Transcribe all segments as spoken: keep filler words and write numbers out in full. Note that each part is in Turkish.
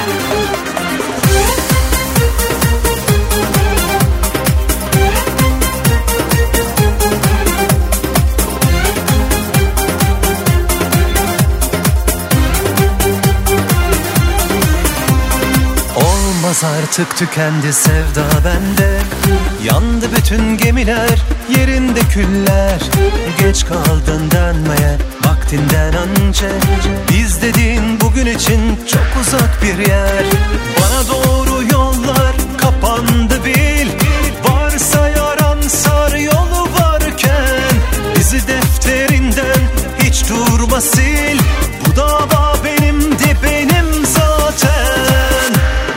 Olmaz artık, tükendi sevda bende. Yandı bütün gemiler, yerinde küller. Geç kaldın denmeye vaktinden önce. Biz dediğin bugün için çok uzak bir yer. Bana doğru yollar kapandı bil. Varsa yaran sar yolu varken. Bizi defterinden hiç durma sil. Bu dava benimdi, benim zaten.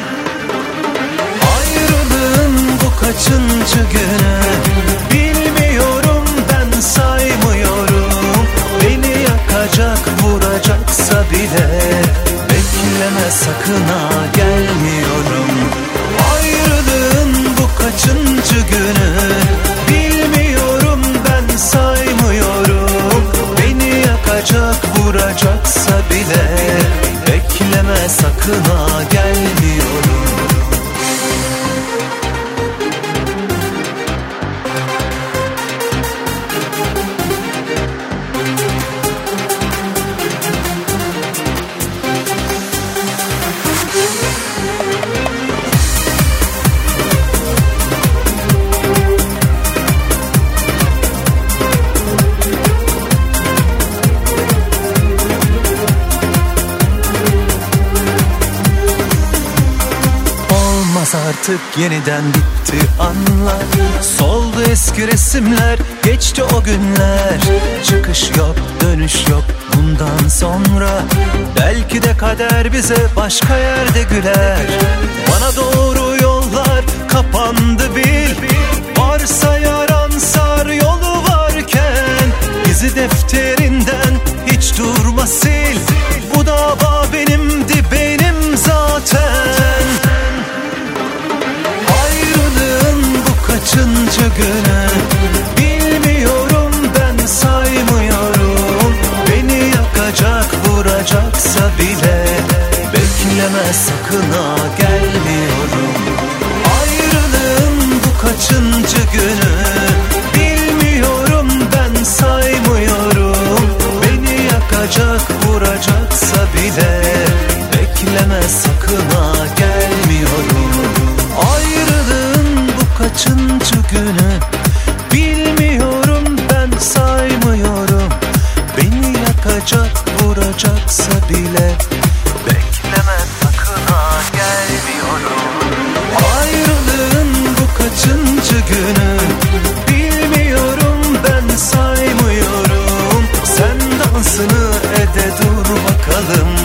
Ayrılığın bu kaçıncı günü bilmiyorum, ben saymıyorum. Beni yakacak, vuracaksa bile bekleme sakın ha, gelmiyorum. Ayrılığın bu kaçıncı günü bilmiyorum, ben saymıyorum. Beni yakacak, vuracaksa bile bekleme sakın ha, gelmiyorum. Artık yeniden bitti anlar. Soldu eski resimler, geçti o günler. Çıkış yok, dönüş yok bundan sonra. Belki de kader bize başka yerde güler. Bana doğru yollar kapandı bil. Varsa yaran sar yolu varken. Bizi defterinden hiç durma sil. Bu dava benimdi, benim zaten. Kaçıncı günü bilmiyorum, ben saymıyorum. Beni yakacak, vuracaksa bile bekleme sakın ha, gelmiyorum. Ayrılığın bu kaçıncı günü bilmiyorum, ben saymıyorum. Beni yakacak, vuracaksa bile bekleme sakın ha, gelmiyorum. Ayrılığın bu kaçıncı günü bilmiyorum, ben saymıyorum. Beni yakacak, vuracaksa bile bekleme sakın ha, gelmiyorum. Ayrılığın bu kaçıncı günü bilmiyorum, ben saymıyorum. Sen dansını ede dur bakalım.